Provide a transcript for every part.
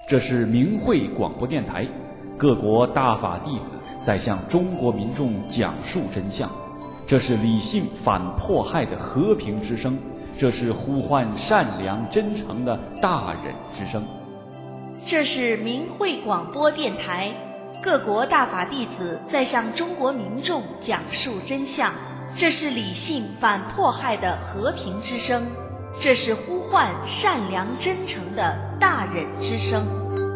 这是明慧广播电台，各国大法弟子在向中国民众讲述真相。这是理性反迫害的和平之声，这是呼唤善良真诚的大忍之声。 这是明慧广播电台，各国大法弟子在向中国民众讲述真相。这是理性反迫害的和平之声，这是呼唤善良真诚的大忍之声。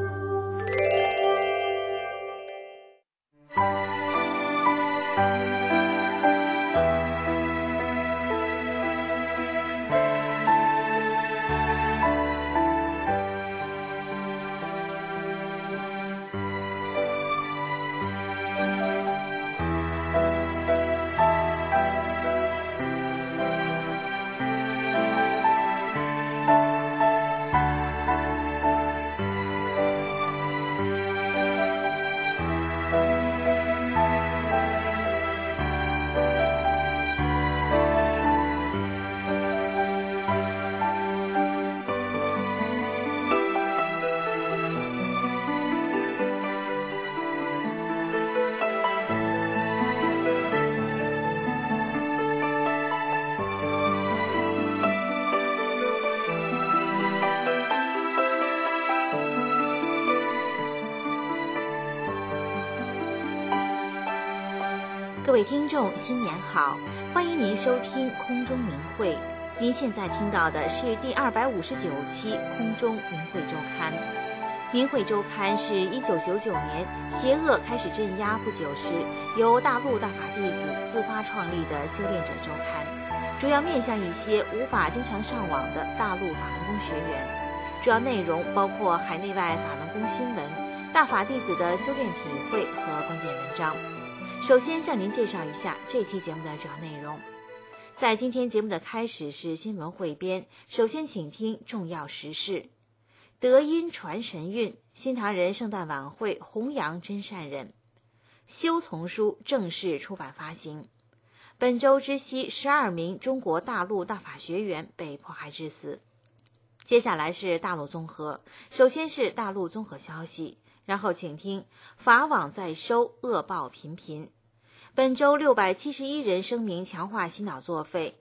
各位听众，新年好！欢迎您收听空中明慧。您现在听到的是第259期空中明慧周刊。明慧周刊是1999年邪恶开始镇压不久时，由大陆大法弟子自发创立的修炼者周刊，主要面向一些无法经常上网的大陆法轮功学员。主要内容包括海内外法轮功新闻、大法弟子的修炼体会和观点文章。首先向您介绍一下这期节目的主要内容。在今天节目的开始是新闻汇编，首先请听重要时事。德音传神韵，新唐人圣诞晚会弘扬真善人。修丛书正式出版发行。本周知悉12名中国大陆大法学员被迫害致死。接下来是大陆综合，首先是大陆综合消息，然后请听法网在收，恶报频频。本周671人声明强化洗脑作废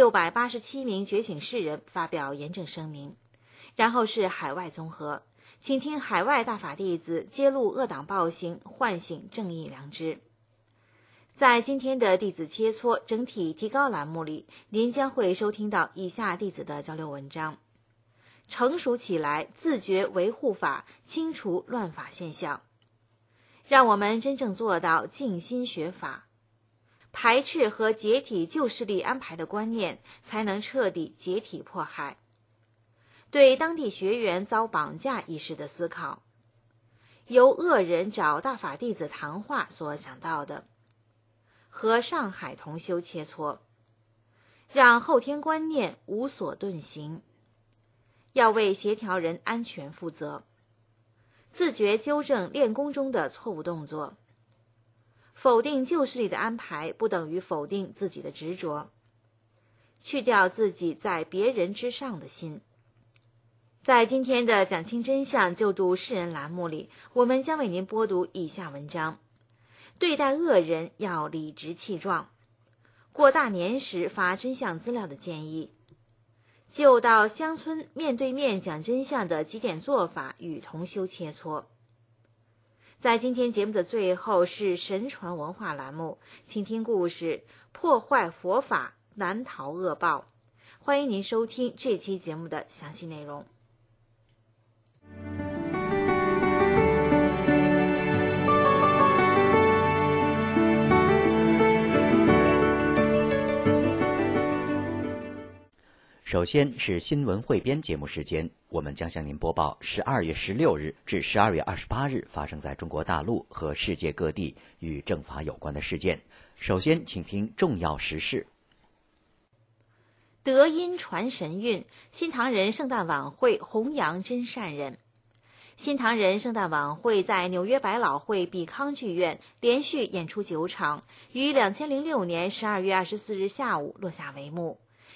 ，687名觉醒世人发表严正声明。然后是海外综合，请听海外大法弟子揭露恶党暴行，唤醒正义良知。在今天的弟子切磋整体提高栏目里，您将会收听到以下弟子的交流文章：成熟起来，自觉维护法，清除乱法现象。让我们真正做到静心学法，排斥和解体旧势力安排的观念，才能彻底解体迫害。对当地学员遭绑架一事的思考，由恶人找大法弟子谈话所想到的，和上海同修切磋，让后天观念无所遁形，要为协调人安全负责，自觉纠正练功中的错误动作。否定旧势力的安排不等于否定自己的执着，去掉自己在别人之上的心。在今天的讲清真相就读世人栏目里，我们将为您播读以下文章：对待恶人要理直气壮，过大年时发真相资料的建议，就到乡村面对面讲真相的几点做法与同修切磋。在今天节目的最后是神传文化栏目，请听故事：破坏佛法，难逃恶报。欢迎您收听这期节目的详细内容。 首先是新闻汇编节目时间，我们将向您播报12月16日至12月28日发生在中国大陆和世界各地与正法有关的事件。首先请听重要时事。 德音传神韵，新唐人圣诞晚会弘扬真善人。新唐人圣诞晚会在纽约百老汇比康剧院连续演出9场，于2006年12月24日下午落下帷幕。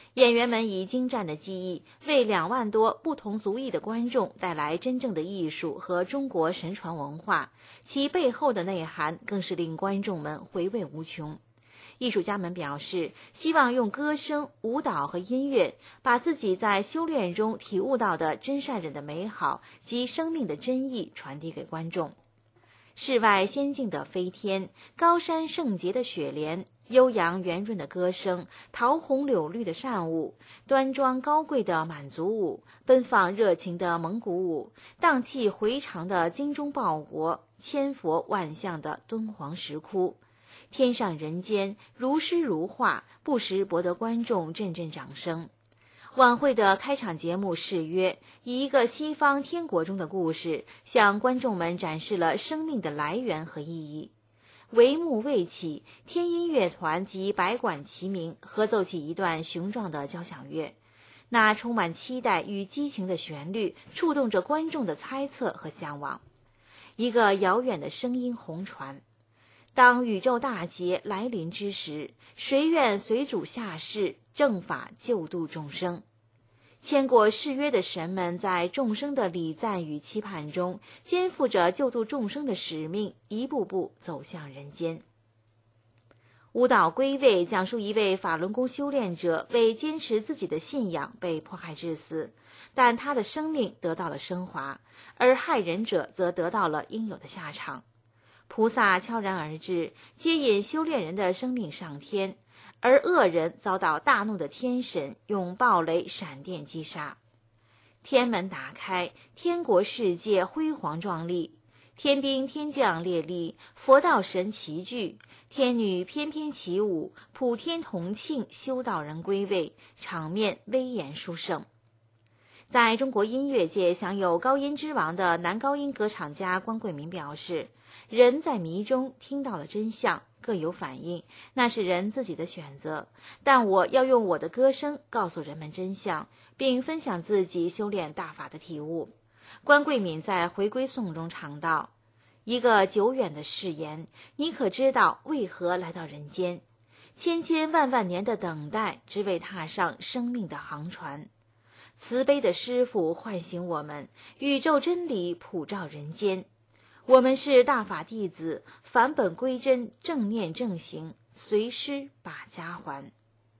演员们以精湛的技艺，为2万多不同族裔的观众带来真正的艺术和中国神传文化，其背后的内涵更是令观众们回味无穷。艺术家们表示，希望用歌声、舞蹈和音乐，把自己在修炼中体悟到的真善忍的美好及生命的真意传递给观众。世外仙境的飞天，高山圣洁的雪莲，悠扬圆润的歌声，桃红柳绿的扇舞，端庄高贵的满族舞，奔放热情的蒙古舞，荡气回肠的精忠报国，千佛万象的敦煌石窟，天上人间，如诗如画，不时博得观众阵阵掌声。晚会的开场节目誓约，以一个西方天国中的故事，向观众们展示了生命的来源和意义。帷幕未起，天音乐团及百管齐鸣，合奏起一段雄壮的交响乐。那充满期待与激情的旋律，触动着观众的猜测和向往。一个遥远的声音红传。当宇宙大劫来临之时，谁愿随主下世，正法救度众生？签过誓约的神们在众生的礼赞与期盼中，肩负着救度众生的使命，一步步走向人间。舞蹈归位讲述一位法轮功修炼者为坚持自己的信仰被迫害致死，但他的生命得到了升华，而害人者则得到了应有的下场。菩萨悄然而至，接引修炼人的生命上天，而恶人遭到大怒的天神用暴雷闪电击杀。天门打开，天国世界辉煌壮丽，天兵天将列立，佛道神齐聚，天女翩翩起舞，普天同庆，修道人归位，场面威严殊胜。在中国音乐界享有高音之王的男高音歌唱家关桂民表示，人在迷中听到了真相，各有反应，那是人自己的选择，但我要用我的歌声告诉人们真相，并分享自己修炼大法的体悟。关桂敏在回归颂中唱道，一个久远的誓言，你可知道为何来到人间？千千万万年的等待，只为踏上生命的航船。慈悲的师父唤醒我们，宇宙真理普照人间。我们是大法弟子，返本归真，正念正行，随师把家还。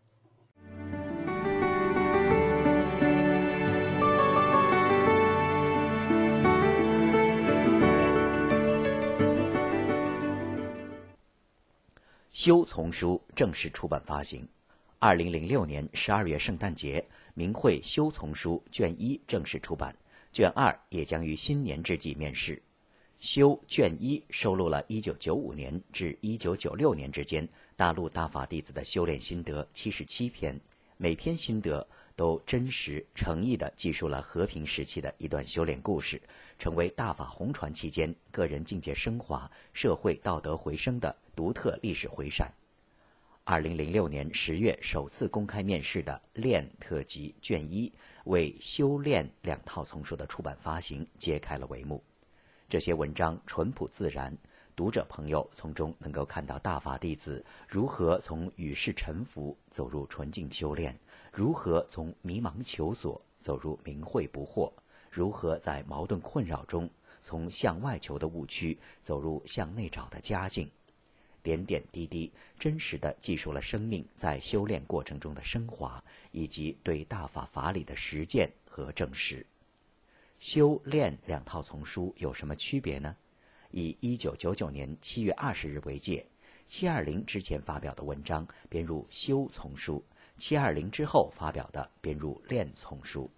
修丛书正式出版发行。2006年12月圣诞节，明慧修丛书卷1正式出版，卷2也将于新年之际面世。修卷1收录了1995年至1996年之间大陆大法弟子的修炼心得77篇，每篇心得都真实诚意地记述了和平时期的一段修炼故事，成为大法红传期间个人境界升华、社会道德回升的独特历史回闪。2006年10月首次公开面世的《炼特辑》卷1，为修炼2套丛书的出版发行揭开了帷幕。这些文章淳朴自然，读者朋友从中能够看到大法弟子如何从与世沉浮走入纯净修炼，如何从迷茫求索走入明慧不惑，如何在矛盾困扰中从向外求的误区走入向内找的佳境。点点滴滴真实地记述了生命在修炼过程中的升华，以及对大法法理的实践和证实。修炼2套丛书有什么区别呢？以1999年7月20日为界，720之前发表的文章编入修丛书，720之后发表的编入炼丛书。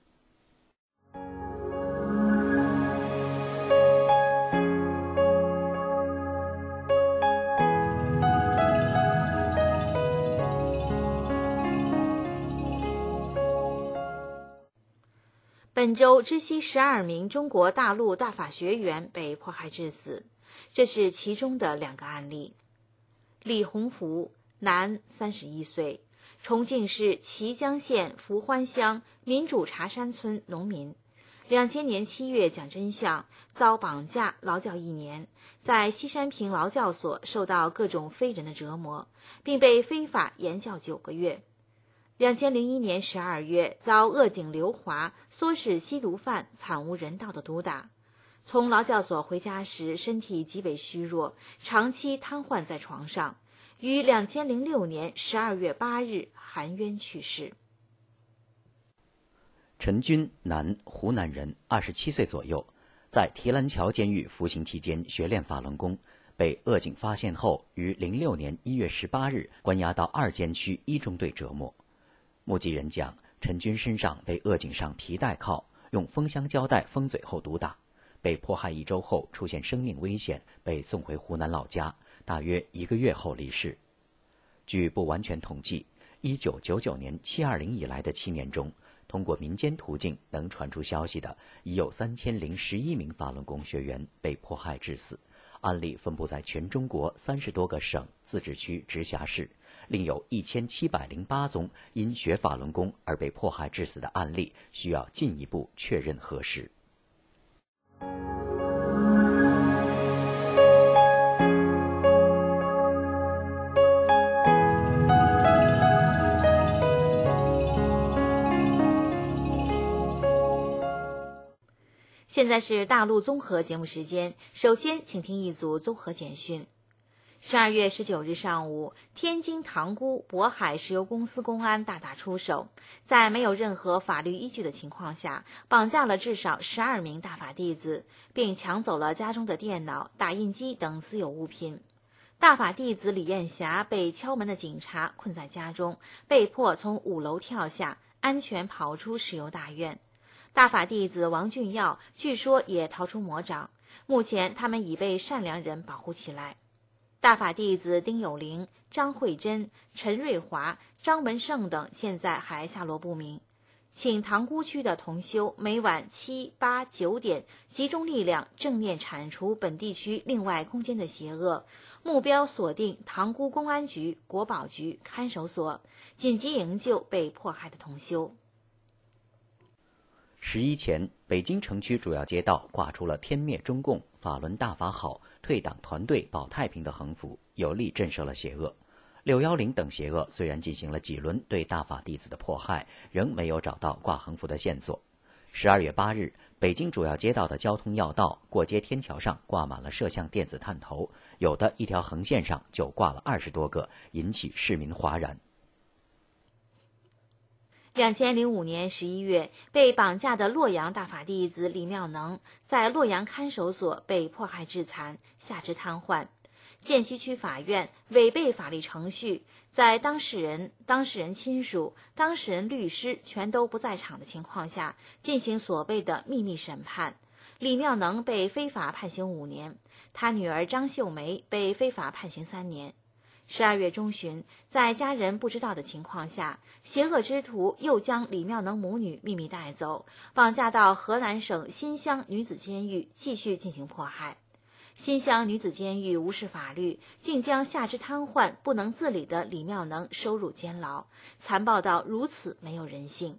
本周知悉12名中国大陆大法学员被迫害致死，这是其中的2个案例。李洪福，男，31岁，重庆市綦江县福欢乡民主茶山村农民。2000年7月讲真相，遭绑架劳教1年，在西山坪劳教所受到各种非人的折磨，并被非法延教9个月。 2001年12月，遭鄂警刘华唆使吸毒犯惨无人道的毒打。从劳教所回家时，身体极为虚弱，长期瘫痪在床上，于2006年12月8日含冤去世。 陈军，男，湖南人，27岁左右，在提篮桥监狱服刑期间学练法轮功，被鄂警发现后，于06年1月18日关押到2监区1中队折磨。目击人讲，陈军身上被鄂警上皮带铐，用封箱胶带封嘴后毒打，被迫害1周后出现生命危险，被送回湖南老家，大约1个月后离世。据不完全统计，1999年720以来的7年中，通过民间途径能传出消息的，已有3011名法轮功学员被迫害致死，案例分布在全中国30多个省、自治区、直辖市，另有1708宗因学法轮功而被迫害致死的案例，需要进一步确认核实。 现在是大陆综合节目时间，首先请听一组综合简讯。12月19日上午，天津塘沽渤海石油公司公安大打出手，在没有任何法律依据的情况下，绑架了至少12名大法弟子，并抢走了家中的电脑、打印机等私有物品。大法弟子李艳霞被敲门的警察困在家中，被迫从5楼跳下，安全跑出石油大院。大法弟子王俊耀据说也逃出魔掌，目前他们已被善良人保护起来。大法弟子丁有玲、张慧珍、陈瑞华、张文胜等现在还下落不明。请塘沽区的同修每晚7、8、9点集中力量正念铲除本地区另外空间的邪恶，目标锁定塘沽公安局、国保局、看守所，紧急营救被迫害的同修。 11前，北京城区主要街道挂出了天灭中共、法轮大法好、退党团队保太平的横幅，有力震慑了邪恶。610等邪恶虽然进行了几轮对大法弟子的迫害，仍没有找到挂横幅的线索。12月8日，北京主要街道的交通要道、过街天桥上挂满了摄像电子探头，有的一条横线上就挂了20多个，引起市民哗然。 2005年11月，被绑架的洛阳大法弟子李妙能在洛阳看守所被迫害致残，下肢瘫痪。涧西区法院违背法律程序，在当事人亲属、当事人律师全都不在场的情况下，进行所谓的秘密审判。李妙能被非法判刑5年，他女儿张秀梅被非法判刑3年。12月中旬，在家人不知道的情况下，邪恶之徒又将李妙能母女秘密带走，绑架到河南省新乡女子监狱继续进行迫害。新乡女子监狱无视法律，竟将下肢瘫痪、不能自理的李妙能收入监牢，残暴到如此没有人性。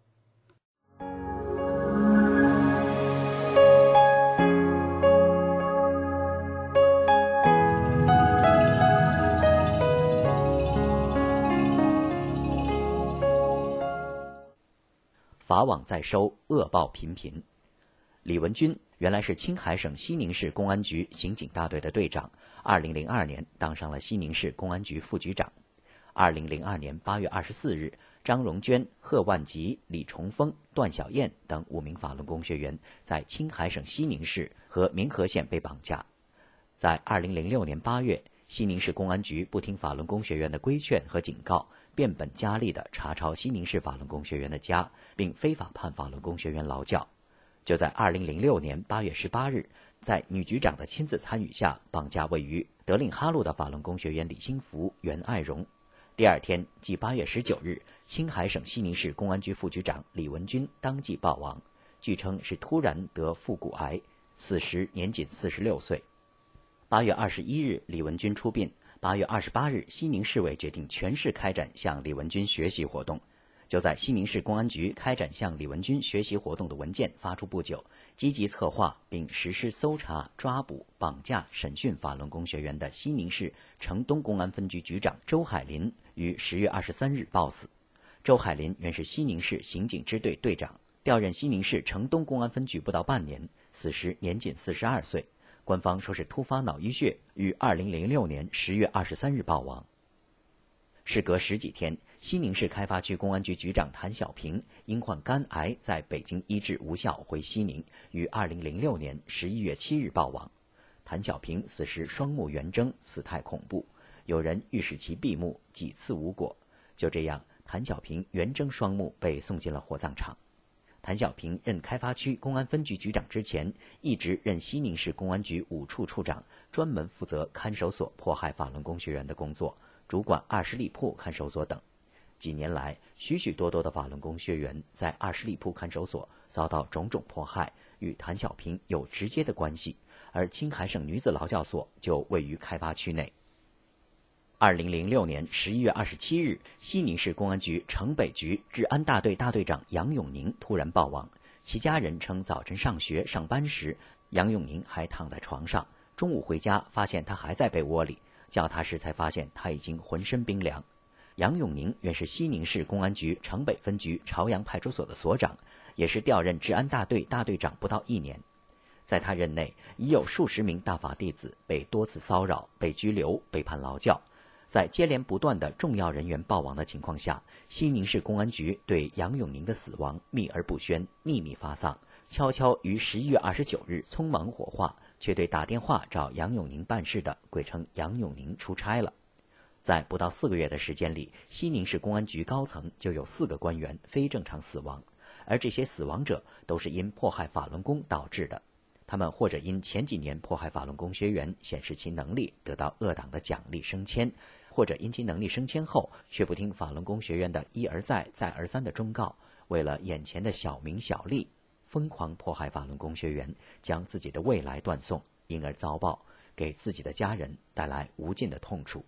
法网在收，恶报频频。李文军原来是青海省西宁市公安局刑警大队的队长，2002年当上了西宁市公安局副局长。2002年8月24日，张荣娟、贺万吉、李崇峰、段小燕等5名法轮功学员在青海省西宁市和民和县被绑架。在2006年8月，西宁市公安局不听法轮功学员的规劝和警告，变本加厉地查抄西宁市法轮功学员的家，并非法判法轮功学员劳教。就在2006年8月18日，在女局长的亲自参与下，绑架位于德令哈路的法轮功学员李新福、袁爱荣。第二天，即8月19日，青海省西宁市公安局副局长李文军当即暴亡，据称是突然得腹股癌，死时年仅46岁。8月21日，李文军出殡。8月28日，西宁市委决定全市开展向李文军学习活动。就在西宁市公安局开展向李文军学习活动的文件发出不久，积极策划并实施搜查、抓捕、绑架、审讯法轮功学员的西宁市城东公安分局局长周海林于10月23日暴死。 周海林原是西宁市刑警支队队长，调任西宁市城东公安分局不到半年，死时年仅42岁。官方说是突发脑淤血，于2006年10月23日暴亡。事隔10几天，西宁市开发区公安局局长谭小平因患肝癌在北京医治无效回西宁，于2006年11月7日暴亡。谭小平死时双目圆睁，死态恐怖，有人欲使其闭目，几次无果。就这样，谭小平圆睁双目被送进了火葬场。谭小平任开发区公安分局局长之前，一直任西宁市公安局5处处长，专门负责看守所迫害法轮功学员的工作，主管20里铺看守所等。几年来，许许多多的法轮功学员在20里铺看守所遭到种种迫害，与谭小平有直接的关系，而青海省女子劳教所就位于开发区内。2006年11月27日，西宁市公安局城北局治安大队大队长杨永宁突然暴亡。其家人称，早晨上学上班时，杨永宁还躺在床上，中午回家发现他还在被窝里，叫他时才发现他已经浑身冰凉。杨永宁原是西宁市公安局城北分局朝阳派出所的所长，也是调任治安大队大队长不到1年。在他任内，已有数十名大法弟子被多次骚扰、被拘留、被判劳教。在接连不断的重要人员暴亡的情况下，西宁市公安局对杨永宁的死亡秘而不宣，秘密发丧，悄悄于11月29日匆忙火化，却对打电话找杨永宁办事的鬼称杨永宁出差了。在不到4个月的时间里，西宁市公安局高层就有4个官员非正常死亡，而这些死亡者都是因迫害法轮功导致的。他们或者因前几年迫害法轮功学员显示其能力得到恶党的奖励升迁，或者因其能力升迁后却不听法轮功学员的一而再再而三的忠告，为了眼前的小名小利，疯狂迫害法轮功学员，将自己的未来断送，因而遭报，给自己的家人带来无尽的痛楚。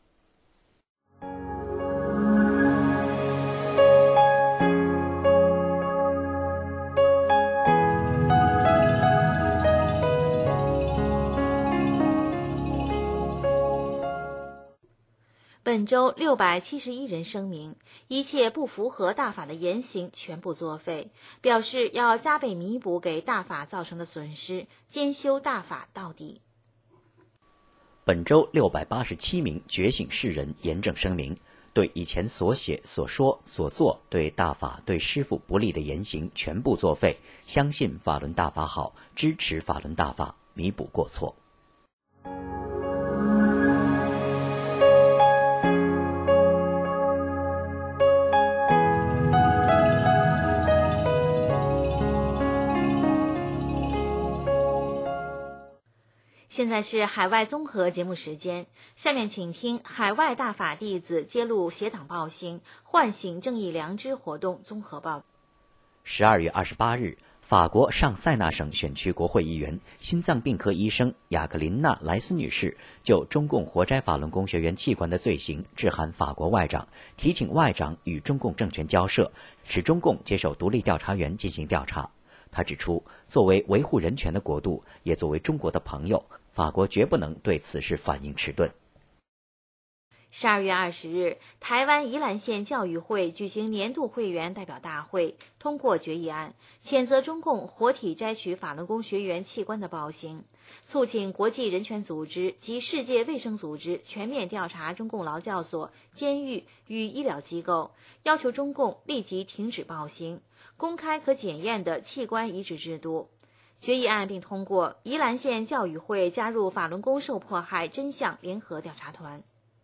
本周671人声明，一切不符合大法的言行全部作废，表示要加倍弥补给大法造成的损失，兼修大法到底。 本周687名觉醒世人严正声明，对以前所写、所说、所做对大法、对师父不利的言行全部作废，相信法轮大法好，支持法轮大法，弥补过错。 现在是海外综合节目时间，下面请听海外大法弟子揭露邪党暴行，唤醒正义良知活动综合报。 12月28日，法国上塞纳省选区国会议员、心脏病科医生雅克琳娜·莱斯女士就中共活摘法轮功学员器官的罪行致函法国外长，提请外长与中共政权交涉，使中共接受独立调查员进行调查。他指出，作为维护人权的国度，也作为中国的朋友，法国绝不能对此事反应迟钝。 12月20日，台湾宜兰县教育会举行年度会员代表大会，通过决议案，谴责中共活体摘取法轮功学员器官的暴行，促请国际人权组织及世界卫生组织全面调查中共劳教所、监狱与医疗机构，要求中共立即停止暴行，公开可检验的器官移植制度。决议案并通过宜兰县教育会加入法轮功受迫害真相联合调查团。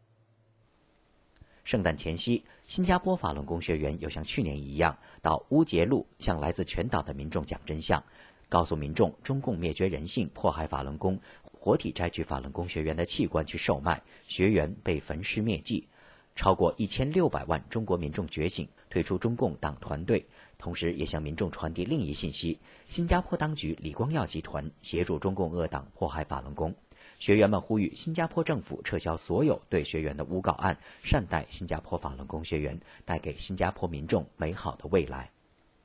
圣诞前夕，新加坡法轮功学员又像去年一样，到乌节路向来自全岛的民众讲真相，告诉民众中共灭绝人性、迫害法轮功，活体摘取法轮功学员的器官去售卖，学员被焚尸灭迹。超过1600万中国民众觉醒，退出中共党团队，同时也向民众传递另一信息：新加坡当局李光耀集团协助中共恶党迫害法轮功。学员们呼吁新加坡政府撤销所有对学员的诬告案，善待新加坡法轮功学员，带给新加坡民众美好的未来。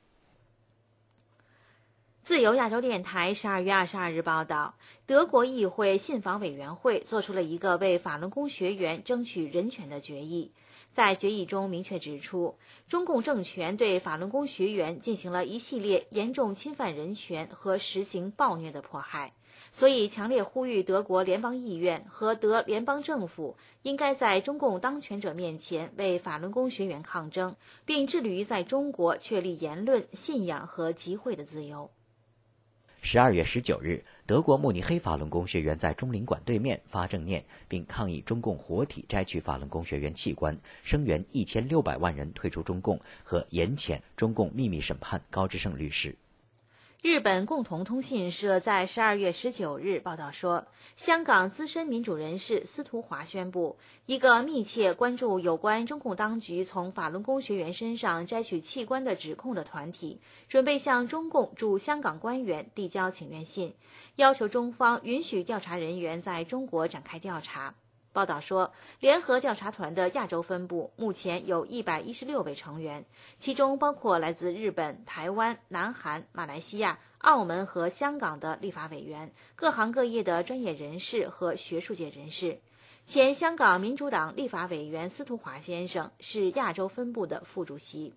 自由亚洲电台12月22日报道，德国议会信访委员会做出了一个为法轮功学员争取人权的决议。 在决议中明确指出，中共政权对法轮功学员进行了一系列严重侵犯人权和实行暴虐的迫害，所以强烈呼吁德国联邦议院和德联邦政府应该在中共当权者面前为法轮功学员抗争，并致力于在中国确立言论、信仰和集会的自由。 12月19日，德国慕尼黑法轮功学员在中领馆对面发正念，并抗议中共活体摘取法轮功学员器官，声援1600万人退出中共和严谴中共秘密审判高志胜律师。 日本共同通信社在12月19日报道说，香港资深民主人士司徒华宣布，一个密切关注有关中共当局从法轮功学员身上摘取器官的指控的团体，准备向中共驻香港官员递交请愿信，要求中方允许调查人员在中国展开调查。报道说，联合调查团的亚洲分部目前有116位成员，其中包括来自日本、台湾、南韩、马来西亚、澳门和香港的立法委员、各行各业的专业人士和学术界人士。前香港民主党立法委员司徒华先生是亚洲分部的副主席。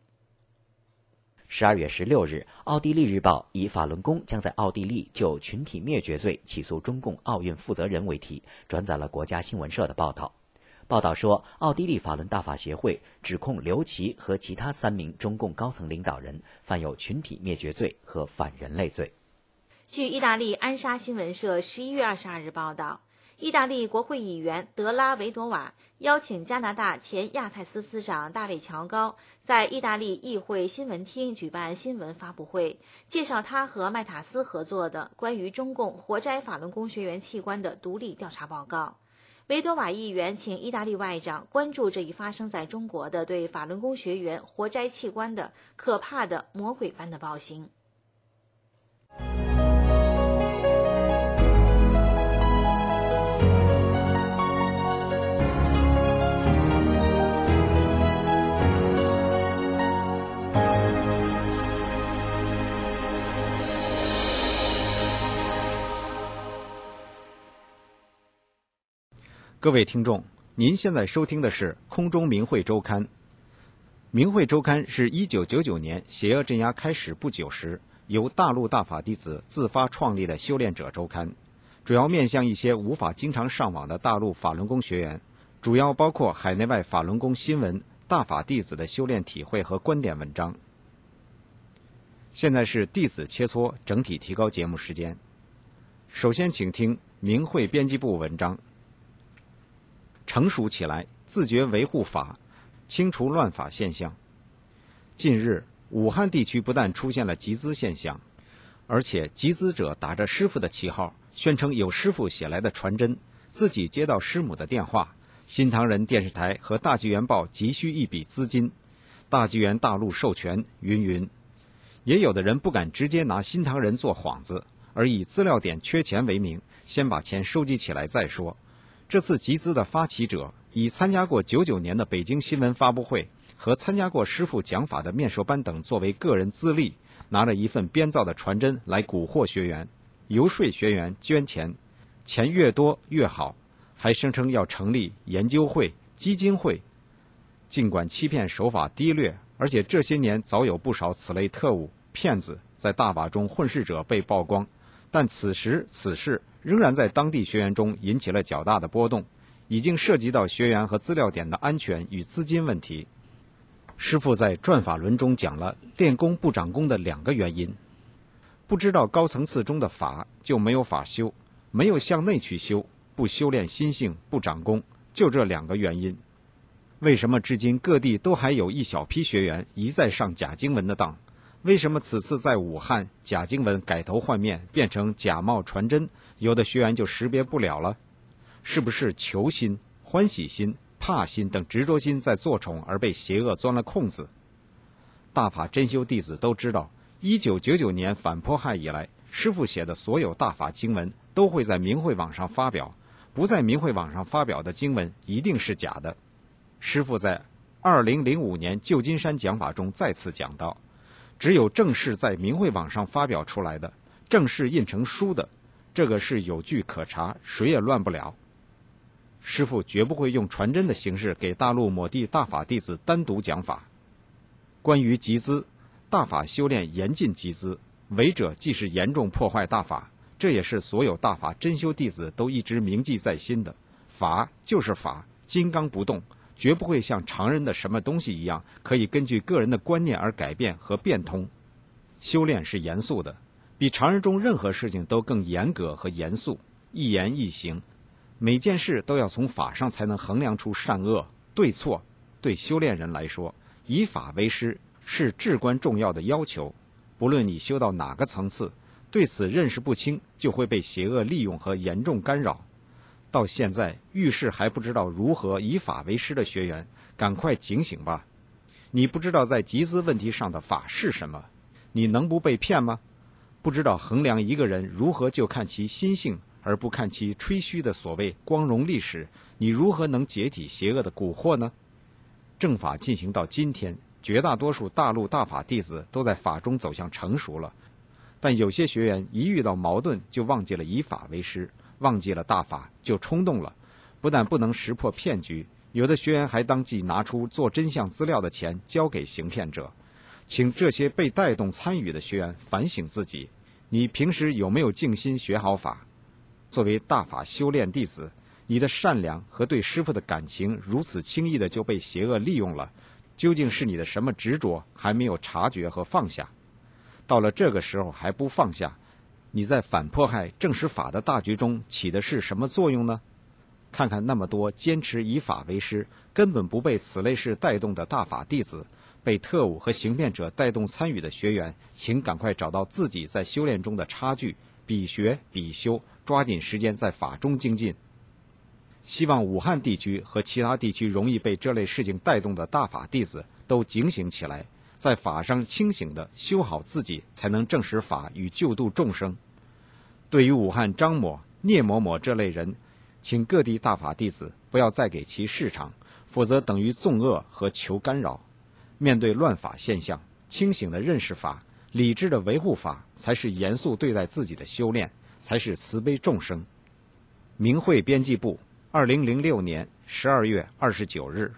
12月16日，奥地利日报以法轮功将在奥地利就群体灭绝罪起诉中共奥运负责人为题，转载了国家新闻社的报道。报道说，奥地利法轮大法协会指控刘琦和其他3名中共高层领导人犯有群体灭绝罪和反人类罪。 据意大利安莎新闻社11月22日报道，意大利国会议员德拉维多瓦邀请加拿大前亚太司司长大卫乔高在意大利议会新闻厅举办新闻发布会，介绍他和麦塔斯合作的关于中共活摘法轮功学员器官的独立调查报告。维多瓦议员请意大利外长关注这一发生在中国的对法轮功学员活摘器官的可怕的魔鬼般的暴行。 各位听众，您现在收听的是空中明慧周刊。明慧周刊是1999年邪恶镇压开始不久时，由大陆大法弟子自发创立的修炼者周刊，主要面向一些无法经常上网的大陆法轮功学员，主要包括海内外法轮功新闻、大法弟子的修炼体会和观点文章。现在是弟子切磋整体提高节目时间。首先请听明慧编辑部文章。成熟起来，自觉维护法，清除乱法现象。近日，武汉地区不但出现了集资现象，而且集资者打着师傅的旗号，宣称有师傅写来的传真，自己接到师母的电话，新唐人电视台和大纪元报急需一笔资金，大纪元大陆授权，云云。也有的人不敢直接拿新唐人做幌子，而以资料点缺钱为名，先把钱收集起来再说。这次集资的发起者以参加过99年的北京新闻发布会和参加过师傅讲法的面授班等作为个人资历，拿了一份编造的传真来蛊惑学员，游说学员捐钱，钱越多越好，还声称要成立研究会、基金会。尽管欺骗手法低劣，而且这些年早有不少此类特务、骗子在大法中混世者被曝光，但此时此事仍然在当地学员中引起了较大的波动，已经涉及到学员和资料点的安全与资金问题。师父在转法轮中讲了练功不长功的2个原因。不知道高层次中的法，就没有法修，没有向内去修，不修炼心性，不长功，就这2个原因。为什么至今各地都还有一小批学员一再上假经文的当？为什么此次在武汉假经文改头换面变成假冒传真，有的学员就识别不了了？是不是求心、欢喜心、怕心等执着心在作宠而被邪恶钻了空子？大法真修弟子都知道，1999年反迫害以来，师父写的所有大法经文都会在明慧网上发表，不在明慧网上发表的经文一定是假的。师父在2005年旧金山讲法中再次讲到，只有正式在明慧网上发表出来的，正式印成书的，这个是有据可查，谁也乱不了。 师父绝不会用传真的形式给大陆某地大法弟子单独讲法。关于集资，大法修炼严禁集资，违者即是严重破坏大法，这也是所有大法真修弟子都一直铭记在心的。法就是法，金刚不动，绝不会像常人的什么东西一样，可以根据个人的观念而改变和变通。修炼是严肃的，比常人中任何事情都更严格和严肃，一言一行，每件事都要从法上才能衡量出善恶对错。对修炼人来说，以法为师是至关重要的要求。不论你修到哪个层次，对此认识不清，就会被邪恶利用和严重干扰。到现在遇事还不知道如何以法为师的学员，赶快警醒吧！你不知道在集资问题上的法是什么，你能不被骗吗？不知道衡量一个人如何就看其心性，而不看其吹嘘的所谓光荣历史，你如何能解体邪恶的蛊惑呢？正法进行到今天，绝大多数大陆大法弟子都在法中走向成熟了，但有些学员一遇到矛盾就忘记了以法为师，忘记了大法就冲动了，不但不能识破骗局，有的学员还当即拿出做真相资料的钱交给行骗者。请这些被带动参与的学员反省自己，你平时有没有静心学好法？作为大法修炼弟子，你的善良和对师父的感情如此轻易的就被邪恶利用了，究竟是你的什么执着还没有察觉和放下？到了这个时候还不放下，你在反迫害正实法的大局中起的是什么作用呢？看看那么多坚持以法为师，根本不被此类事带动的大法弟子，被特务和行骗者带动参与的学员，请赶快找到自己在修炼中的差距，比学比修，抓紧时间在法中精进。希望武汉地区和其他地区容易被这类事情带动的大法弟子都警醒起来，在法上清醒地修好自己，才能证实法与救度众生。对于武汉张某、聂某某这类人，请各地大法弟子不要再给其市场，否则等于纵恶和求干扰。面对乱法现象，清醒地认识法，理智地维护法，才是严肃对待自己的修炼，才是慈悲众生。明慧编辑部2006年12月29日。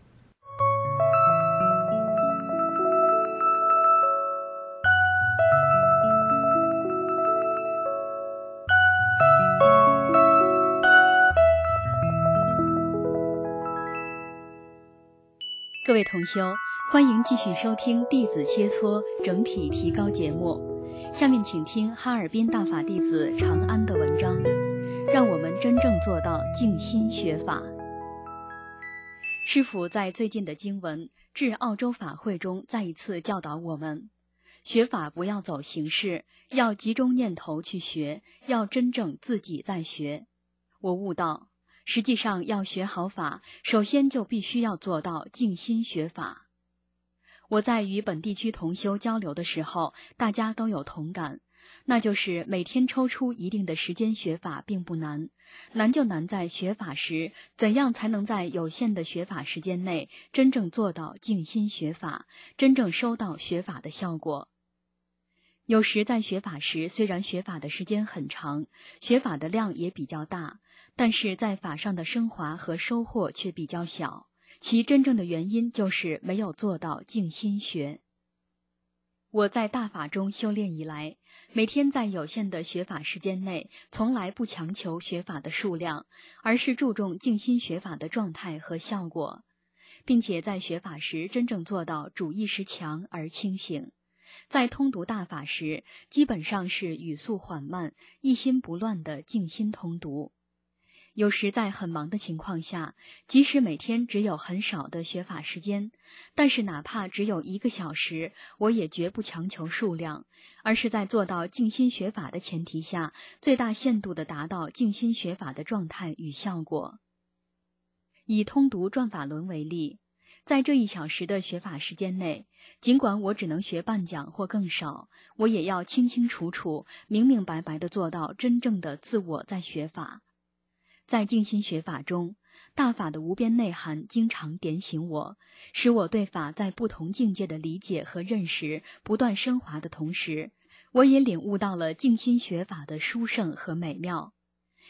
各位同修，欢迎继续收听弟子切磋整体提高节目。下面请听哈尔滨大法弟子长安的文章，让我们真正做到静心学法。师父在最近的经文至澳洲法会中再一次教导我们，学法不要走形式，要集中念头去学，要真正自己在学。我悟到，实际上要学好法，首先就必须要做到静心学法。我在与本地区同修交流的时候，大家都有同感，那就是每天抽出一定的时间学法并不难，难就难在学法时怎样才能在有限的学法时间内真正做到静心学法，真正收到学法的效果。有时在学法时，虽然学法的时间很长，学法的量也比较大，但是在法上的升华和收获却比较小，其真正的原因就是没有做到静心学。我在大法中修炼以来，每天在有限的学法时间内，从来不强求学法的数量，而是注重静心学法的状态和效果，并且在学法时真正做到主意识强而清醒。在通读大法时，基本上是语速缓慢、一心不乱的静心通读。有时在很忙的情况下，即使每天只有很少的学法时间，但是哪怕只有1个小时，我也绝不强求数量，而是在做到静心学法的前提下，最大限度地达到静心学法的状态与效果。以通读转法轮为例，在这1小时的学法时间内，尽管我只能学半讲或更少，我也要清清楚楚、明明白白地做到真正的自我在学法。在静心学法中，大法的无边内涵经常点醒我，使我对法在不同境界的理解和认识不断升华的同时，我也领悟到了静心学法的殊胜和美妙。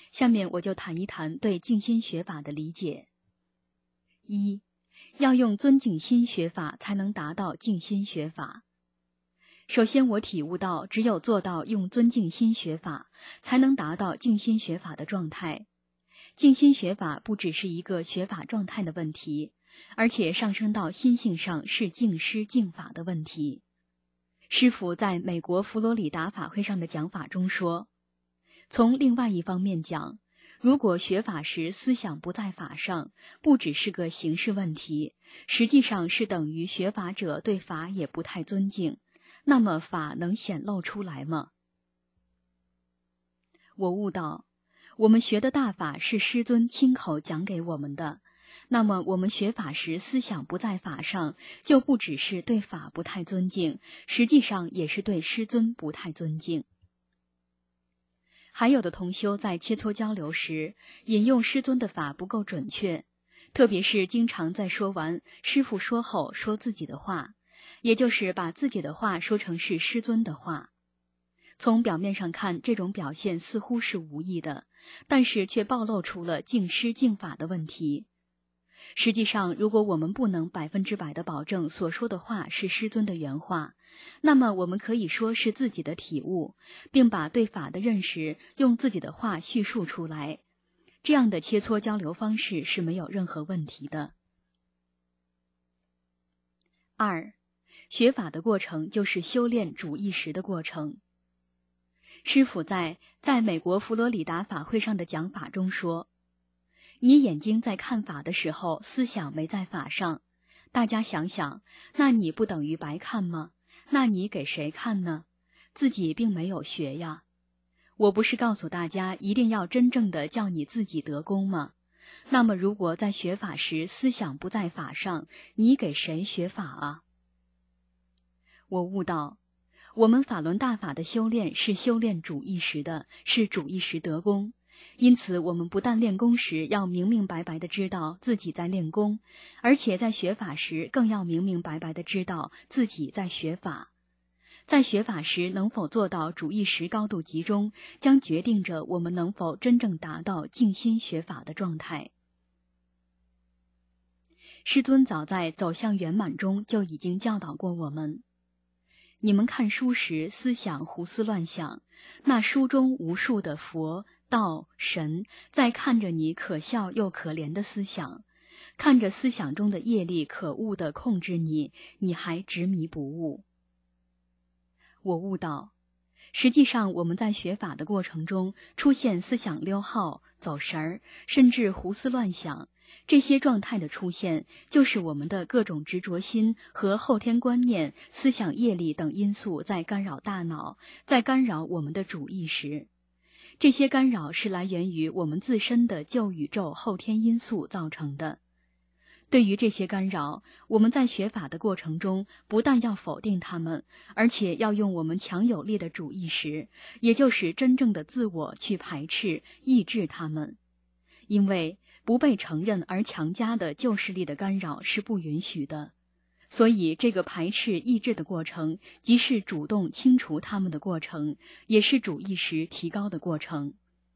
下面我就谈一谈对静心学法的理解。一，要用尊敬心学法才能达到静心学法。首先，我体悟到，只有做到用尊敬心学法，才能达到静心学法的状态。静心学法不只是一个学法状态的问题，而且上升到心性上是静师静法的问题。师父在美国佛罗里达法会上的讲法中说，从另外一方面讲，如果学法时思想不在法上，不只是个形式问题，实际上是等于学法者对法也不太尊敬，那么法能显露出来吗？我悟到，我们学的大法是师尊亲口讲给我们的，那么我们学法时思想不在法上，就不只是对法不太尊敬，实际上也是对师尊不太尊敬。还有的同修在切磋交流时，引用师尊的法不够准确，特别是经常在说完师父说后说自己的话，也就是把自己的话说成是师尊的话。从表面上看，这种表现似乎是无意的，但是却暴露出了敬师敬法的问题。实际上，如果我们不能100%地保证所说的话是师尊的原话，那么我们可以说是自己的体悟，并把对法的认识用自己的话叙述出来。这样的切磋交流方式是没有任何问题的。二，学法的过程就是修炼主意识的过程。师父在美国佛罗里达法会上的讲法中说，你眼睛在看法的时候，思想没在法上，大家想想，那你不等于白看吗？那你给谁看呢？自己并没有学呀。我不是告诉大家一定要真正的叫你自己得功吗？那么如果在学法时思想不在法上，你给谁学法啊？我悟到，我们法轮大法的修炼是修炼主意识的，是主意识得功。因此，我们不但练功时要明明白白地知道自己在练功，而且在学法时更要明明白白地知道自己在学法。在学法时能否做到主意识高度集中，将决定着我们能否真正达到静心学法的状态。师尊早在《走向圆满》中就已经教导过我们，你们看书时思想胡思乱想，那书中无数的佛道神在看着你可笑又可怜的思想，看着思想中的业力可恶地控制你，你还执迷不悟。我悟到，实际上我们在学法的过程中出现思想溜号、走神儿，甚至胡思乱想，这些状态的出现，就是我们的各种执着心和后天观念、思想业力等因素在干扰大脑，在干扰我们的主意识。这些干扰是来源于我们自身的旧宇宙后天因素造成的。对于这些干扰，我们在学法的过程中，不但要否定它们，而且要用我们强有力的主意识，也就是真正的自我去排斥、抑制它们。因为不被承认而强加的旧势力的干扰是不允许的，所以这个排斥、抑制的过程，即是主动清除它们的过程，也是主意识提高的过程。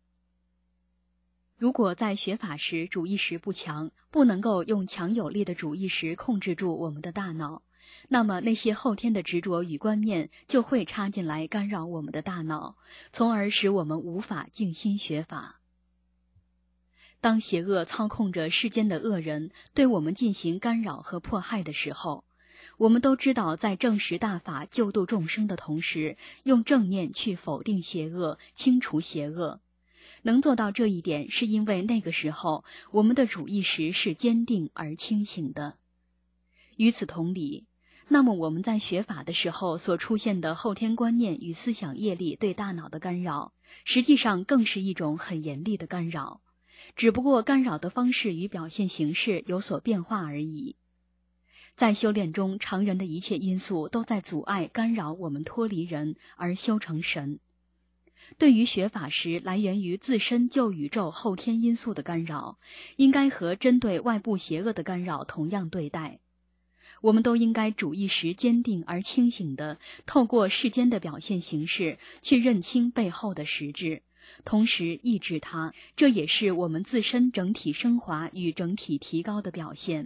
如果在学法时主意识不强，不能够用强有力的主意识控制住我们的大脑，那么那些后天的执着与观念就会插进来干扰我们的大脑，从而使我们无法静心学法。当邪恶操控着世间的恶人对我们进行干扰和迫害的时候，我们都知道在证实大法救度众生的同时，用正念去否定邪恶，清除邪恶。能做到这一点，是因为那个时候我们的主意识是坚定而清醒的。与此同理，那么我们在学法的时候所出现的后天观念与思想业力对大脑的干扰，实际上更是一种很严厉的干扰，只不过干扰的方式与表现形式有所变化而已。在修炼中，常人的一切因素都在阻碍干扰我们脱离人而修成神。对于学法时来源于自身旧宇宙后天因素的干扰，应该和针对外部邪恶的干扰同样对待。我们都应该主意识坚定而清醒地透过世间的表现形式去认清背后的实质， 同时抑制它，这也是我们自身整体升华与整体提高的表现。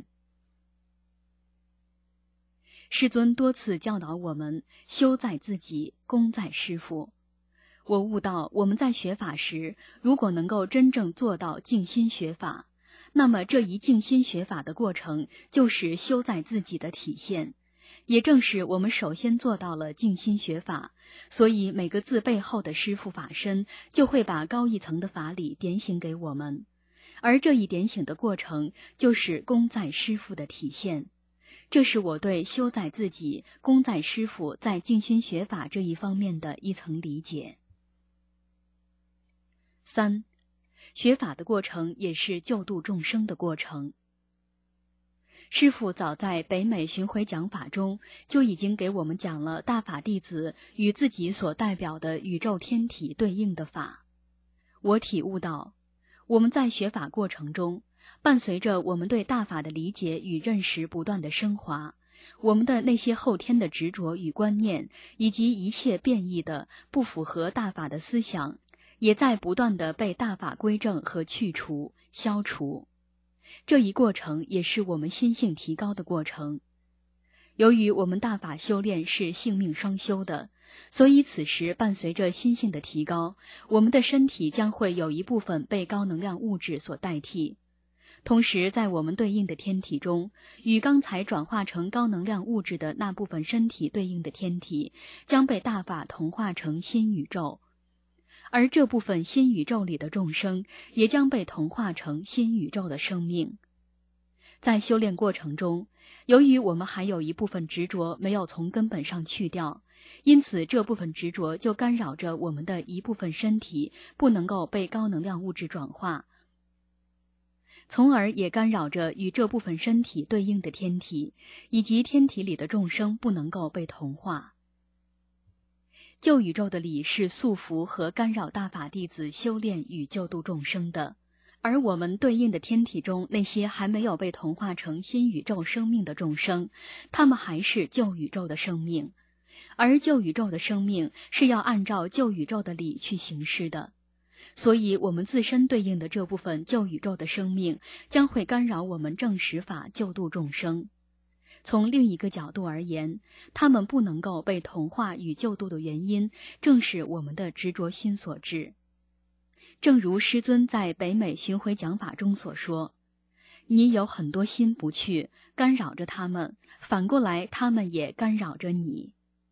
师尊多次教导我们，修在自己，功在师父。我悟到，我们在学法时，如果能够真正做到静心学法，那么这一静心学法的过程，就是修在自己的体现。也正是我们首先做到了静心学法，所以每个字背后的师父法身就会把高一层的法理点醒给我们，而这一点醒的过程就是功在师父的体现。这是我对修在自己，功在师父在静心学法这一方面的一层理解。3. 学法的过程也是救度众生的过程。师父早在北美巡回讲法中就已经给我们讲了大法弟子与自己所代表的宇宙天体对应的法。我体悟到，我们在学法过程中，伴随着我们对大法的理解与认识不断的升华，我们的那些后天的执着与观念，以及一切变异的不符合大法的思想，也在不断地被大法归正和去除、消除。这一过程也是我们心性提高的过程。由于我们大法修炼是性命双修的，所以此时伴随着心性的提高，我们的身体将会有一部分被高能量物质所代替。同时在我们对应的天体中，与刚才转化成高能量物质的那部分身体对应的天体将被大法同化成新宇宙，而这部分新宇宙里的众生也将被同化成新宇宙的生命。在修炼过程中，由于我们还有一部分执着没有从根本上去掉，因此这部分执着就干扰着我们的一部分身体不能够被高能量物质转化，从而也干扰着与这部分身体对应的天体，以及天体里的众生不能够被同化。旧宇宙的理是束缚和干扰大法弟子修炼与救度众生的，而我们对应的天体中那些还没有被同化成新宇宙生命的众生，他们还是旧宇宙的生命，而旧宇宙的生命是要按照旧宇宙的理去行事的，所以我们自身对应的这部分旧宇宙的生命将会干扰我们正实法救度众生。从另一个角度而言，他们不能够被同化与救度的原因，正是我们的执着心所致。正如师尊在北美巡回讲法中所说，你有很多心不去，干扰着他们，反过来他们也干扰着你。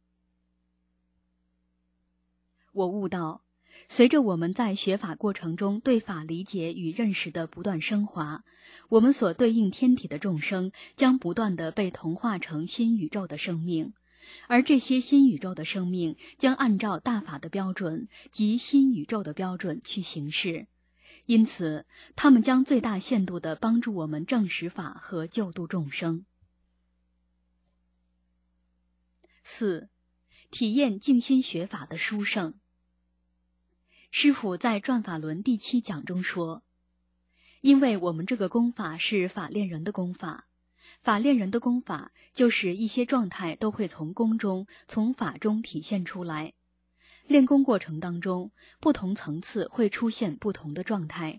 我悟到，随着我们在学法过程中对法理解与认识的不断升华，我们所对应天体的众生将不断地被同化成新宇宙的生命，而这些新宇宙的生命将按照大法的标准及新宇宙的标准去行事，因此他们将最大限度地帮助我们证实法和救度众生。4. 体验静心学法的殊胜。师父在转法轮第7讲中说，因为我们这个功法是法练人的功法，法练人的功法就是一些状态都会从功中从法中体现出来，练功过程当中不同层次会出现不同的状态，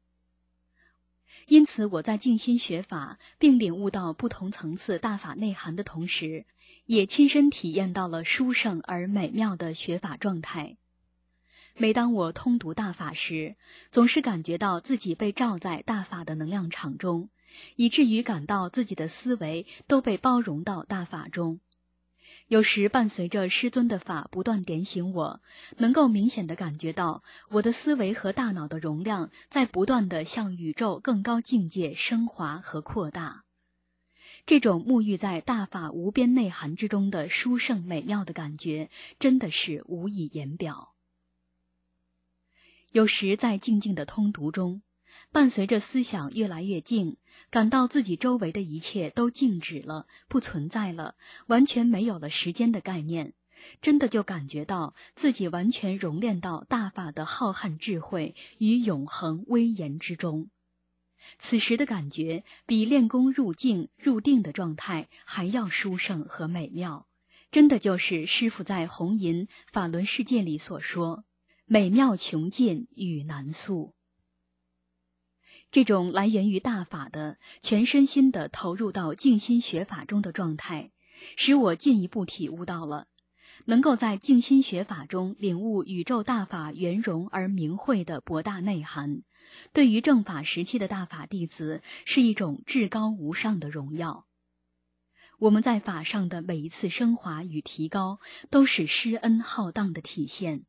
因此我在静心学法并领悟到不同层次大法内涵的同时，也亲身体验到了殊胜而美妙的学法状态。每当我通读大法时，总是感觉到自己被罩在大法的能量场中，以至于感到自己的思维都被包容到大法中。有时伴随着师尊的法不断点醒我，能够明显地感觉到我的思维和大脑的容量在不断地向宇宙更高境界升华和扩大。这种沐浴在大法无边内涵之中的殊胜美妙的感觉，真的是无以言表。有时在静静的通读中，伴随着思想越来越静，感到自己周围的一切都静止了，不存在了，完全没有了时间的概念，真的就感觉到自己完全熔炼到大法的浩瀚智慧与永恒威严之中。此时的感觉比练功入静入定的状态还要殊胜和美妙，真的就是师父在红银法轮世界里所说， 美妙穷尽与难诉。这种来源于大法的全身心地投入到静心学法中的状态，使我进一步体悟到了能够在静心学法中领悟宇宙大法圆融而明慧的博大内涵，对于正法时期的大法弟子是一种至高无上的荣耀。我们在法上的每一次升华与提高，都是施恩浩荡的体现。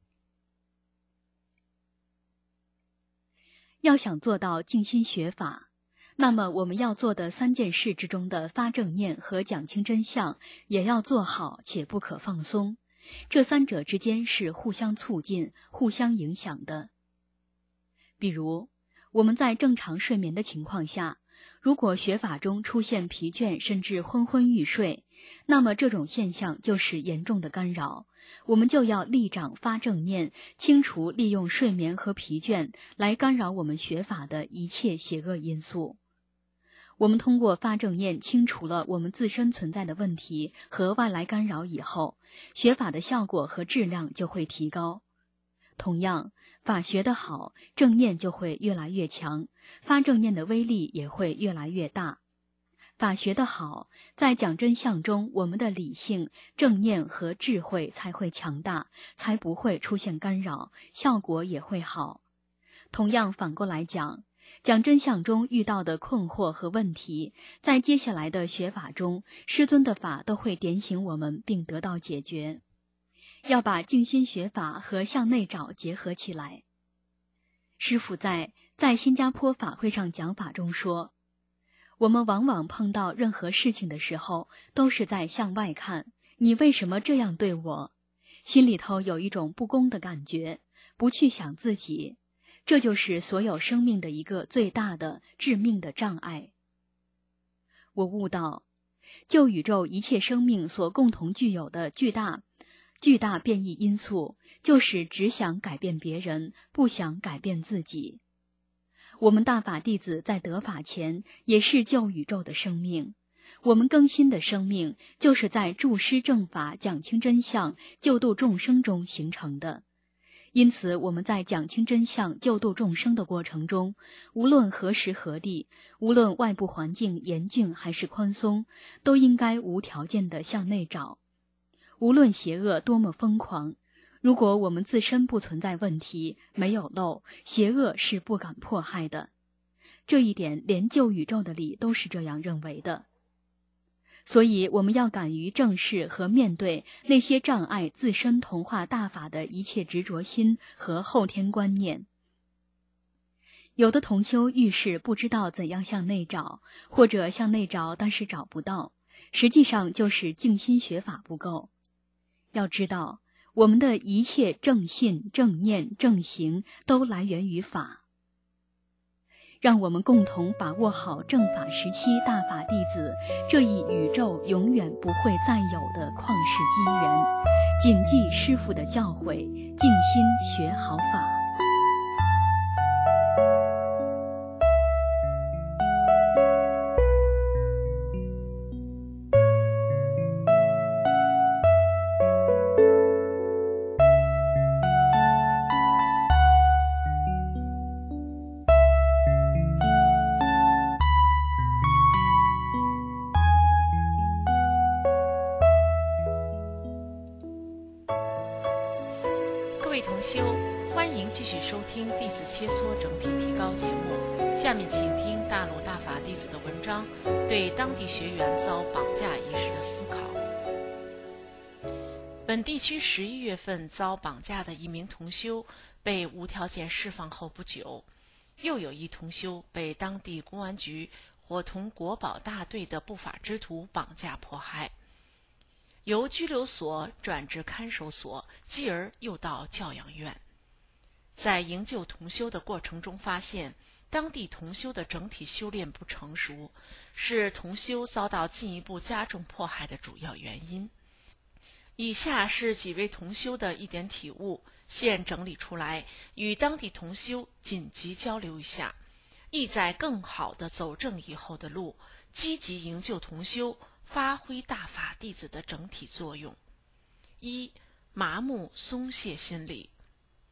要想做到静心学法，那么我们要做的3件事之中的发正念和讲清真相也要做好，且不可放松。这3者之间是互相促进、互相影响的。比如，我们在正常睡眠的情况下，如果学法中出现疲倦甚至昏昏欲睡，那么这种现象就是严重的干扰，我们就要立掌发正念，清除利用睡眠和疲倦来干扰我们学法的一切邪恶因素。我们通过发正念清除了我们自身存在的问题和外来干扰以后，学法的效果和质量就会提高。同样，法学得好，正念就会越来越强，发正念的威力也会越来越大。法学得好，在讲真相中，我们的理性、正念和智慧才会强大，才不会出现干扰，效果也会好。同样反过来讲，讲真相中遇到的困惑和问题，在接下来的学法中，师尊的法都会点醒我们并得到解决。要把静心学法和向内找结合起来。师父在新加坡法会上讲法中说，我们往往碰到任何事情的时候，都是在向外看，你为什么这样对我？心里头有一种不公的感觉，不去想自己，这就是所有生命的一个最大的致命的障碍。我悟到，就宇宙一切生命所共同具有的巨大变异因素，就是只想改变别人，不想改变自己。我们大法弟子在得法前也是救宇宙的生命，我们更新的生命就是在助师正法、讲清真相、救度众生中形成的。因此，我们在讲清真相、救度众生的过程中，无论何时何地，无论外部环境严峻还是宽松，都应该无条件地向内找。无论邪恶多么疯狂，如果我们自身不存在问题，没有漏，邪恶是不敢迫害的。这一点连救宇宙的理都是这样认为的。所以我们要敢于正视和面对那些障碍自身同化大法的一切执着心和后天观念。有的同修遇事不知道怎样向内找，或者向内找但是找不到，实际上就是静心学法不够。要知道，我们的一切正信、正念、正行都来源于法。让我们共同把握好正法时期大法弟子这一宇宙永远不会再有的旷世机缘，谨记师父的教诲，静心学好法。 各位同修，欢迎继续收听弟子切磋整体提高节目。下面请听大陆大法弟子的文章，对当地学员遭绑架一事的思考。本地区11月份遭绑架的一名同修被无条件释放后不久，又有一同修被当地公安局伙同国保大队的不法之徒绑架迫害，由拘留所转至看守所，继而又到教养院。在营救同修的过程中发现，当地同修的整体修炼不成熟，是同修遭到进一步加重迫害的主要原因。以下是几位同修的一点体悟，现整理出来，与当地同修紧急交流一下，意在更好地走正以后的路，积极营救同修，发挥大法弟子的整体作用。1. 麻木松懈心理。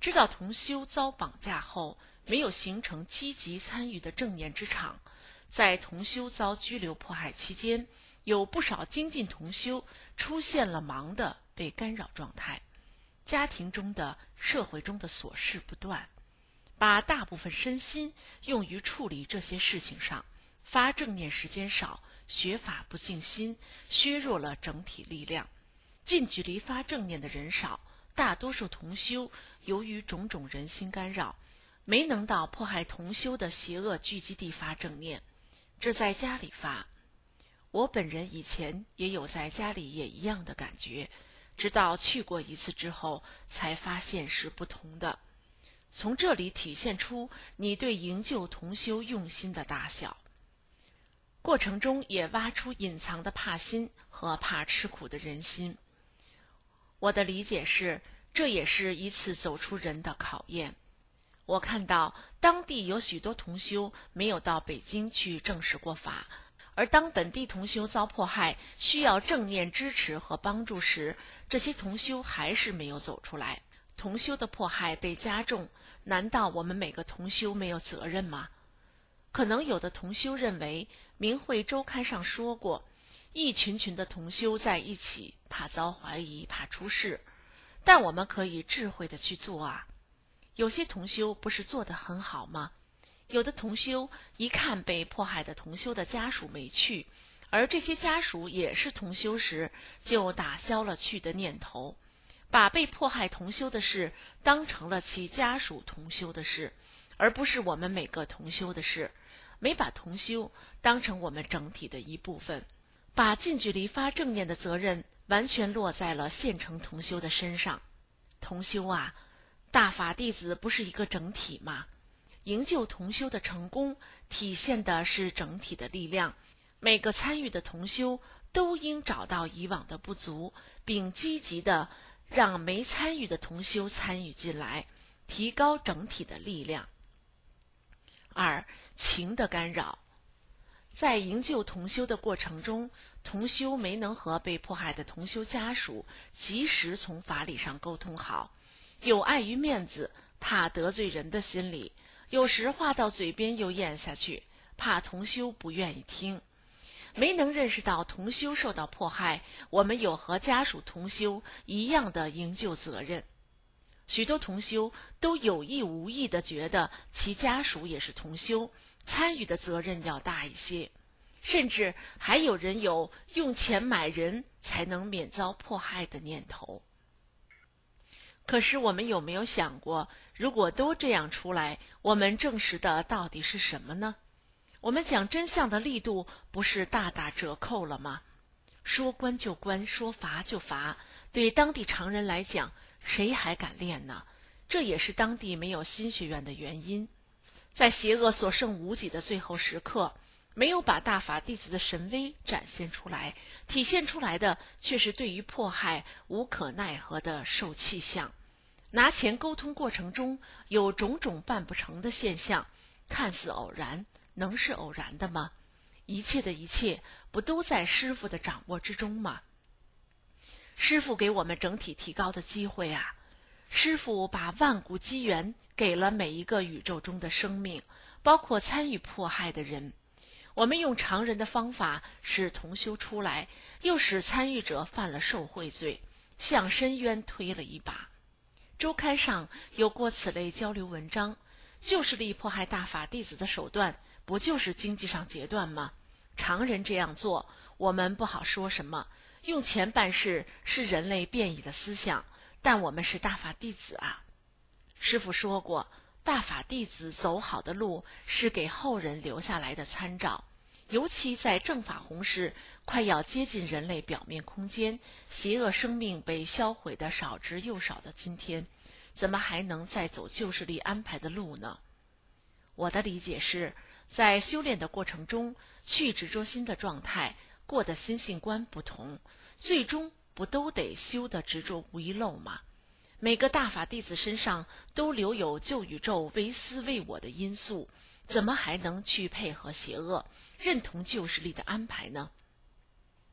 知道同修遭绑架后，没有形成积极参与的正念之场。在同修遭拘留迫害期间，有不少精进同修出现了忙的被干扰状态，家庭中的、社会中的琐事不断，把大部分身心用于处理这些事情上，发正念时间少，学法不静心，削弱了整体力量。近距离发正念的人少，大多数同修由于种种人心干扰，没能到迫害同修的邪恶聚集地发正念，只在家里发。我本人以前也有在家里也一样的感觉，直到去过一次之后，才发现是不同的。从这里体现出你对营救同修用心的大小。过程中也挖出隐藏的怕心和怕吃苦的人心。我的理解是，这也是一次走出人的考验。我看到当地有许多同修没有到北京去证实过法，而当本地同修遭迫害，需要正念支持和帮助时，这些同修还是没有走出来。同修的迫害被加重，难道我们每个同修没有责任吗？可能有的同修认为，明慧周刊上说过，一群群的同修在一起，怕遭怀疑，怕出事，但我们可以智慧的去做啊。有些同修不是做得很好吗？有的同修一看被迫害的同修的家属没去，而这些家属也是同修时，就打消了去的念头，把被迫害同修的事当成了其家属同修的事，而不是我们每个同修的事，没把同修当成我们整体的一部分，把近距离发正念的责任完全落在了县城同修的身上。同修啊，大法弟子不是一个整体吗？营救同修的成功体现的是整体的力量，每个参与的同修都应找到以往的不足，并积极的让没参与的同修参与进来，提高整体的力量。二、情的干扰。在营救同修的过程中，同修没能和被迫害的同修家属及时从法理上沟通好，有碍于面子，怕得罪人的心理，有时话到嘴边又咽下去，怕同修不愿意听。没能认识到同修受到迫害，我们有和家属同修一样的营救责任。许多同修都有意无意地觉得其家属也是同修，参与的责任要大一些，甚至还有人有用钱买人才能免遭迫害的念头。可是我们有没有想过，如果都这样出来，我们证实的到底是什么呢？我们讲真相的力度不是大打折扣了吗？说关就关，说罚就罚，对当地常人来讲，谁还敢练呢？这也是当地没有新学院的原因。在邪恶所剩无几的最后时刻，没有把大法弟子的神威展现出来，体现出来的却是对于迫害无可奈何的受气象。拿钱沟通过程中有种种办不成的现象，看似偶然，能是偶然的吗？一切的一切不都在师父的掌握之中吗？师父给我们整体提高的机会啊！师父把万古机缘给了每一个宇宙中的生命，包括参与迫害的人。我们用常人的方法使同修出来，又使参与者犯了受贿罪，向深渊推了一把。周刊上有过此类交流文章，就是力迫害大法弟子的手段，不就是经济上截断吗？常人这样做，我们不好说什么。用钱办事是人类变异的思想，但我们是大法弟子啊。师父说过，大法弟子走好的路是给后人留下来的参照，尤其在正法弘誓快要接近人类表面空间，邪恶生命被销毁的少之又少的今天，怎么还能再走旧势力安排的路呢？我的理解是，在修炼的过程中，去执着心的状态，过的心性观不同，最终不都得修的执着无遗漏吗？每个大法弟子身上都留有旧宇宙为私为我的因素，怎么还能去配合邪恶，认同旧势力的安排呢？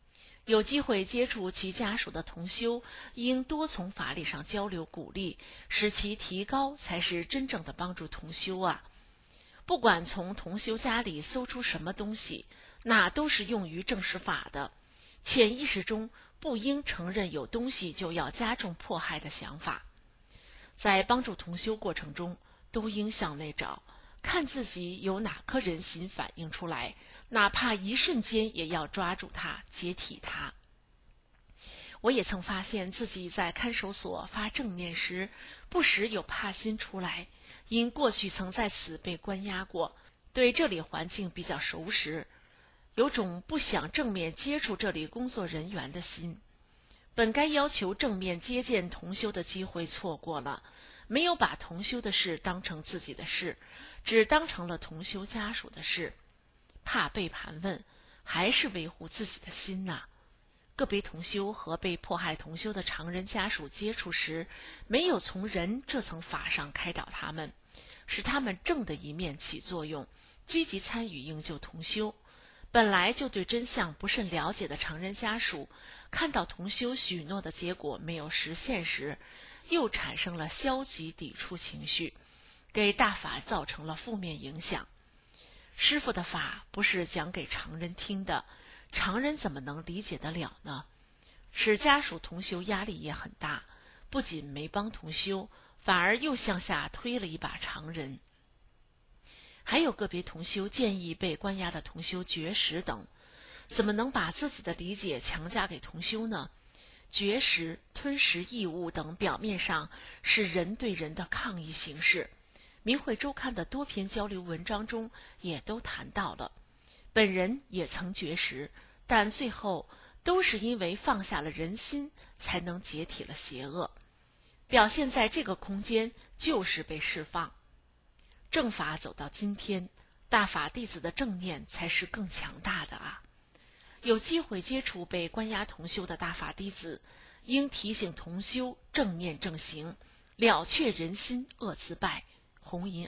有机会接触其家属的同修，应多从法理上交流鼓励，使其提高，才是真正的帮助同修啊。不管从同修家里搜出什么东西，那都是用于正视法的。潜意识中不应承认有东西就要加重迫害的想法。在帮助同修过程中，都应向内找，看自己有哪颗人心反映出来，哪怕一瞬间也要抓住它，解体它。我也曾发现自己在看守所发正念时，不时有怕心出来，因过去曾在此被关押过，对这里环境比较熟识，有种不想正面接触这里工作人员的心。本该要求正面接见同修的机会错过了，没有把同修的事当成自己的事，只当成了同修家属的事。怕被盘问，还是维护自己的心呐。个别同修和被迫害同修的常人家属接触时，没有从人这层法上开导他们，使他们正的一面起作用，积极参与营救同修。本来就对真相不甚了解的常人家属，看到同修许诺的结果没有实现时，又产生了消极抵触情绪，给大法造成了负面影响。师父的法不是讲给常人听的，常人怎么能理解得了呢？使家属同修压力也很大，不仅没帮同修，反而又向下推了一把常人。还有个别同修建议被关押的同修绝食等，怎么能把自己的理解强加给同修呢？绝食、吞食异物等表面上是人对人的抗议形式，明慧周刊的多篇交流文章中也都谈到了。本人也曾绝食，但最后都是因为放下了人心，才能解体了邪恶。表现在这个空间就是被释放。正法走到今天，大法弟子的正念才是更强大的啊！有机会接触被关押同修的大法弟子，应提醒同修正念正行，了却人心恶自败。红银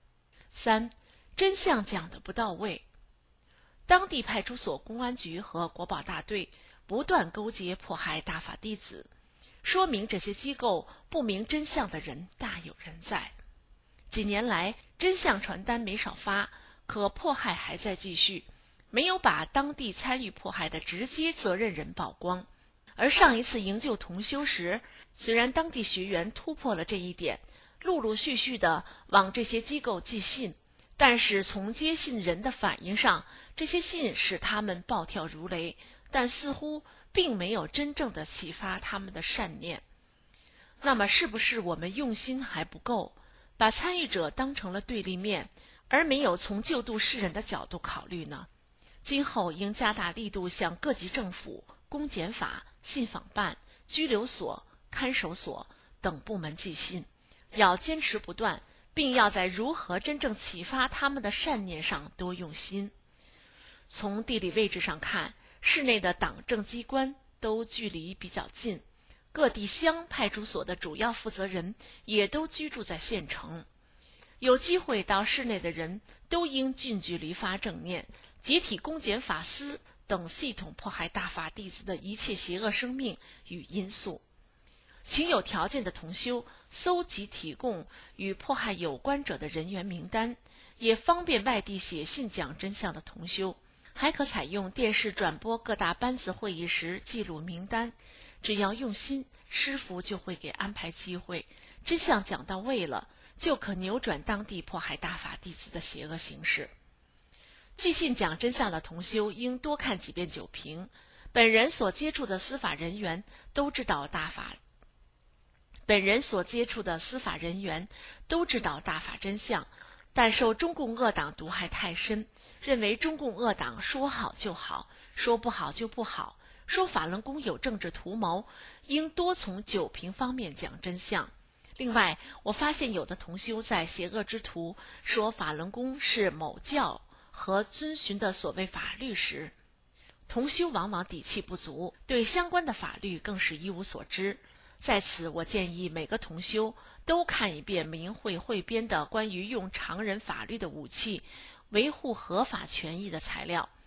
2。3. 真相讲得不到位。当地派出所、公安局和国保大队不断勾结迫害大法弟子，说明这些机构不明真相的人大有人在。几年来，真相传单没少发，可迫害还在继续，没有把当地参与迫害的直接责任人曝光。而上一次营救同修时，虽然当地学员突破了这一点，陆陆续续的往这些机构寄信，但是从接信人的反应上，这些信使他们暴跳如雷，但似乎并没有真正的启发他们的善念。那么是不是我们用心还不够，把参与者当成了对立面，而没有从救度世人的角度考虑呢？今后应加大力度向各级政府、公检法、信访办、拘留所、看守所等部门寄信，要坚持不断，并要在如何真正启发他们的善念上多用心。从地理位置上看，市内的党政机关都距离比较近，各地乡派出所的主要负责人也都居住在县城。有机会到市内的人都应近距离发正念，解体公检法司等系统迫害大法弟子的一切邪恶生命与因素。请有条件的同修搜集提供与迫害有关者的人员名单，也方便外地写信讲真相的同修。还可采用电视转播各大班子会议时记录名单，只要用心，师父就会给安排机会。真相讲到位了，就可扭转当地迫害大法弟子的邪恶形式。寄信讲真相的同修应多看几遍酒评。本人所接触的司法人员都知道大法真相，但受中共恶党毒害太深，认为中共恶党说好就好，说不好就不好，说法轮功有政治图谋，应多从酒评方面讲真相。另外，我发现有的同修在邪恶之徒说法轮功是某教和遵循的所谓法律时，同修往往底气不足，对相关的法律更是一无所知。在此，我建议每个同修都看一遍明慧汇编的关于用常人法律的武器维护合法权益的材料。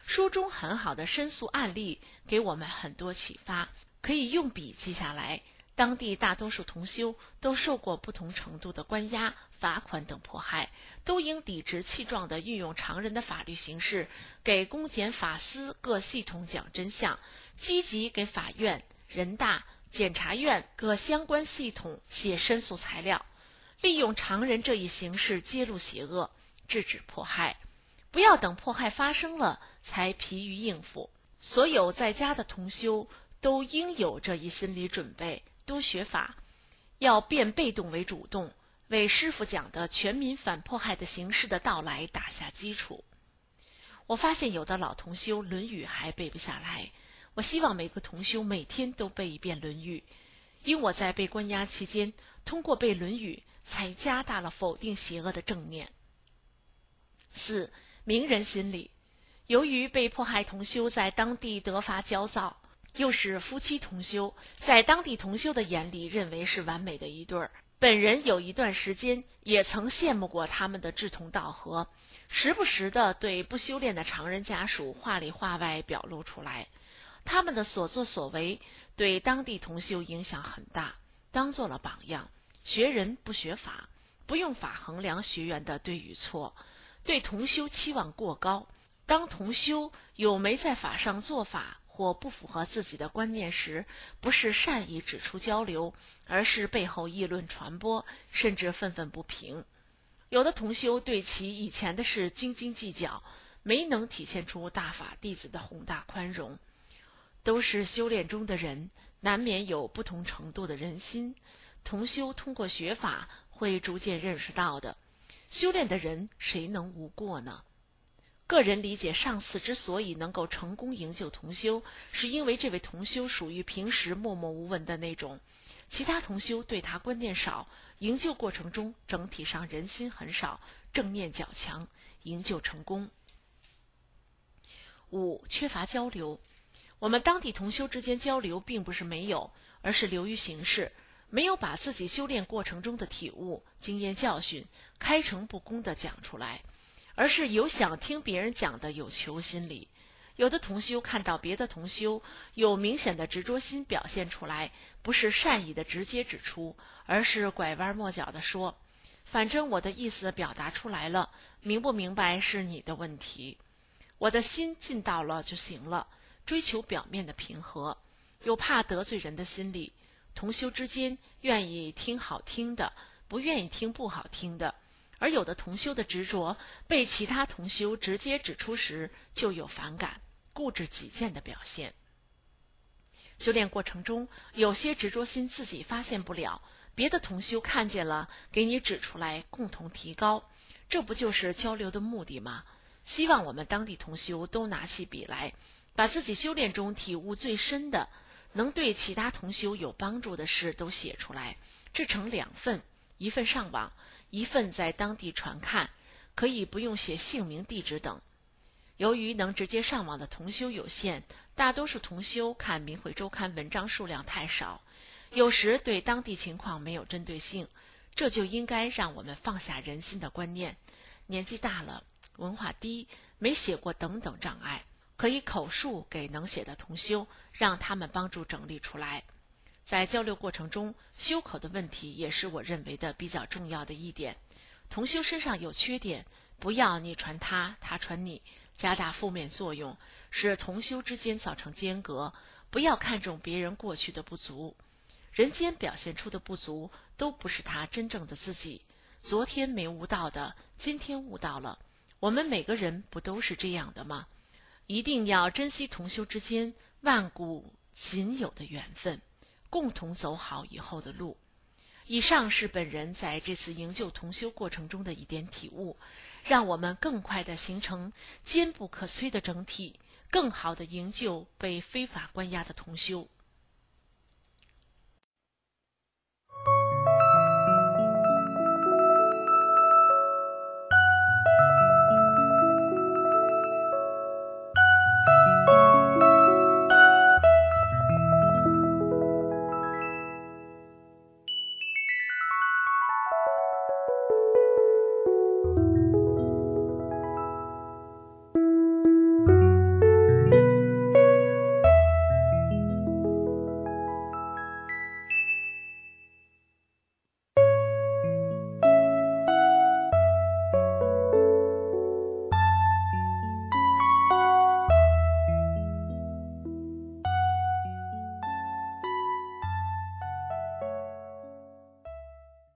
书中很好的申诉案例给我们很多启发，可以用笔记下来。当地大多数同修都受过不同程度的关押、罚款等迫害，都应理直气壮地运用常人的法律形式，给公检法司各系统讲真相，积极给法院、人大、检察院各相关系统写申诉材料，利用常人这一形式揭露邪恶，制止迫害。不要等迫害发生了才疲于应付。所有在家的同修都应有这一心理准备，多学法，要变被动为主动，为师父讲的全民反迫害的形式的到来打下基础。我发现有的老同修《论语》还背不下来，我希望每个同修每天都背一遍《论语》，因我在被关押期间，通过背《论语》才加大了否定邪恶的正念。4. 名人心理。由于被迫害同修在当地得法焦躁，又是夫妻同修，在当地同修的眼里认为是完美的一对儿。本人有一段时间也曾羡慕过他们的志同道合，时不时地对不修炼的常人家属话里话外表露出来。他们的所作所为对当地同修影响很大，当做了榜样。学人不学法，不用法衡量学员的对与错，对同修期望过高。当同修有没在法上做法或不符合自己的观念时，不是善意指出交流，而是背后议论传播，甚至愤愤不平。有的同修对其以前的事斤斤计较，没能体现出大法弟子的宏大宽容。都是修炼中的人，难免有不同程度的人心，同修通过学法会逐渐认识到的。修炼的人谁能无过呢？个人理解，上次之所以能够成功营救同修，是因为这位同修属于平时默默无闻的那种，其他同修对他观念少，营救过程中整体上人心很少，正念较强，营救成功。5. 缺乏交流。我们当地同修之间交流并不是没有，而是流于形式，没有把自己修炼过程中的体悟、经验教训开诚布公地讲出来，而是有想听别人讲的有求心理。有的同修看到别的同修有明显的执着心表现出来，不是善意的直接指出，而是拐弯抹角地说，反正我的意思表达出来了，明不明白是你的问题，我的心尽到了就行了，追求表面的平和，有怕得罪人的心理。同修之间愿意听好听的，不愿意听不好听的，而有的同修的执着被其他同修直接指出时，就有反感、固执己见的表现。修炼过程中，有些执着心自己发现不了，别的同修看见了，给你指出来，共同提高，这不就是交流的目的吗？希望我们当地同修都拿起笔来，把自己修炼中体悟最深的，能对其他同修有帮助的事都写出来，制成2份，一份上网，一份在当地传看，可以不用写姓名、地址等。由于能直接上网的同修有限，大多数同修看明慧周刊文章数量太少，有时对当地情况没有针对性，这就应该让我们放下人心的观念，年纪大了，文化低，没写过等等障碍，可以口述给能写的同修，让他们帮助整理出来。在交流过程中，修口的问题也是我认为的比较重要的一点。同修身上有缺点，不要你传他，他传你，加大负面作用，使同修之间造成间隔。不要看重别人过去的不足，人间表现出的不足都不是他真正的自己。昨天没悟到的，今天悟到了。我们每个人不都是这样的吗？一定要珍惜同修之间万古仅有的缘分，共同走好以后的路。以上是本人在这次营救同修过程中的一点体悟，让我们更快地形成坚不可摧的整体，更好地营救被非法关押的同修。